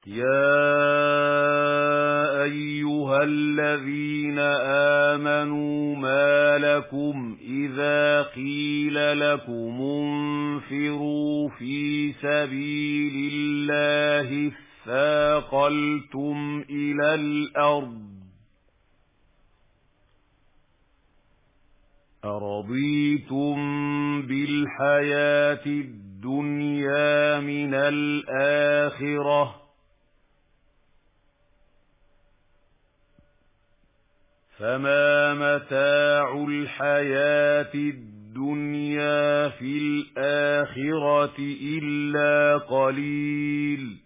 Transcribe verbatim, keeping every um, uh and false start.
يَا أَيُّهَا الَّذِينَ آمَنُوا مَا لَكُمْ إِذَا قِيلَ لَكُمُ انفِرُوا فِي سَبِيلِ اللَّهِ اثَّاقَلْتُمْ إِلَى الْأَرْضِ أَرَضِيتُم بِالْحَيَاةِ الدُّنْيَا مِنَ الْآخِرَةِ ۚ فَمَا مَتَاعُ الْحَيَاةِ الدُّنْيَا فِي الْآخِرَةِ إِلَّا قَلِيلٌ